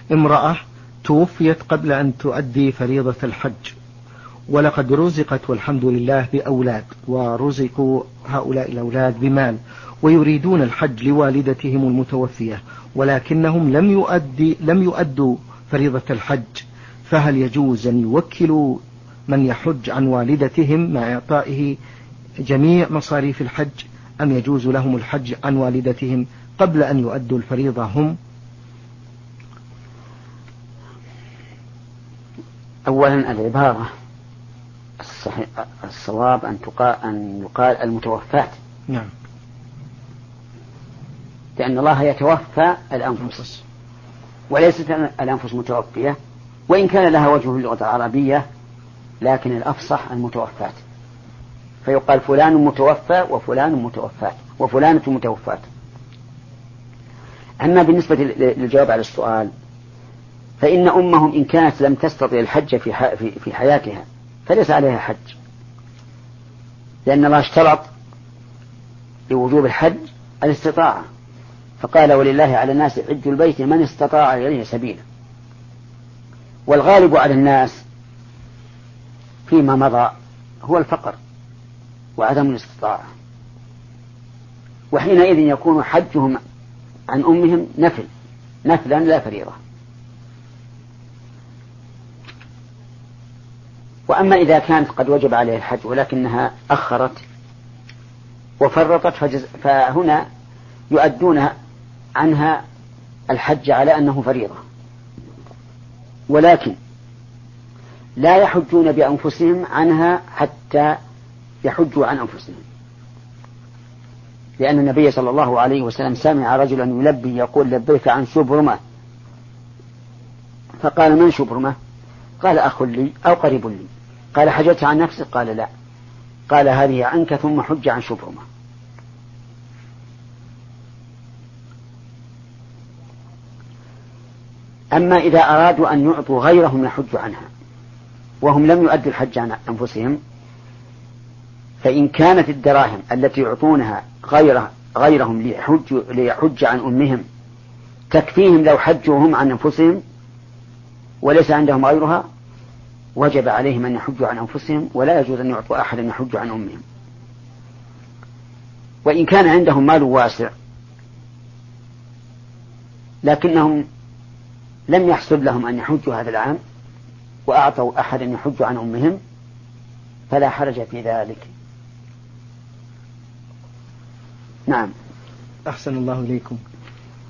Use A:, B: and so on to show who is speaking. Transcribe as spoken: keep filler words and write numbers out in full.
A: امرأة توفيت قبل أن تؤدي فريضة الحج، ولقد رزقت والحمد لله بأولاد، ورزقوا هؤلاء الأولاد بمال، ويريدون الحج لوالدتهم المتوفية، ولكنهم لم يؤدي لم يؤدوا فريضة الحج، فهل يجوز أن يوكلوا من يحج عن والدتهم مع إعطائه جميع مصاريف الحج، أم يجوز لهم الحج عن والدتهم قبل أن يؤدوا الفريضة هم؟
B: أولا العبارة الصحيح الصواب أن تقال, أن يقال المتوفاة.
A: نعم.
B: لأن الله يتوفى الأنفس وليست الأنفس متوفية، وإن كان لها وجه في اللغة العربية، لكن الأفصح المتوفاة، فيقال فلان متوفى وفلان متوفاة وفلانة متوفاة. أما بالنسبة للجواب على السؤال، فإن أمهم إن كانت لم تستطع الحج في حياتها فليس عليها حج، لأن الله اشترط لوجوب الحج الاستطاعة، فقال ولله على الناس حج البيت من استطاع إليه سبيلا. والغالب على الناس فيما مضى هو الفقر وعدم الاستطاعة، وحينئذ يكون حجهم عن أمهم نفل نفلا لا فريضة. وأما إذا كانت قد وجب عليه الحج ولكنها أخرت وفرطت فهنا يؤدون عنها الحج على أنه فريضة، ولكن لا يحجون بأنفسهم عنها حتى يحجوا عن أنفسهم، لأن النبي صلى الله عليه وسلم سمع رجلا يلبي يقول لبيك عن شبرمة، فقال من شبرمة؟ قال أخ لي أو قريب لي. قال حجت عن نفسك؟ قال لا. قال هذه عنك ثم حج عن شبرمة. أما إذا أرادوا أن يعطوا غيرهم يحج عنها وهم لم يؤدوا الحج عن أنفسهم، فإن كانت الدراهم التي يعطونها غيره غيرهم ليحج, ليحج عن أمهم تكفيهم لو حجوا هم عن أنفسهم وليس عندهم غيرها، وجب عليهم أن يحجوا عن أنفسهم، ولا يجوز أن يعطوا أحد يحج عن أمهم. وإن كان عندهم مال واسع لكنهم لم يحسب لهم أن يحجوا هذا العام وأعطوا أحد يحج عن أمهم فلا حرج في ذلك.
A: نعم. أحسن الله إليكم.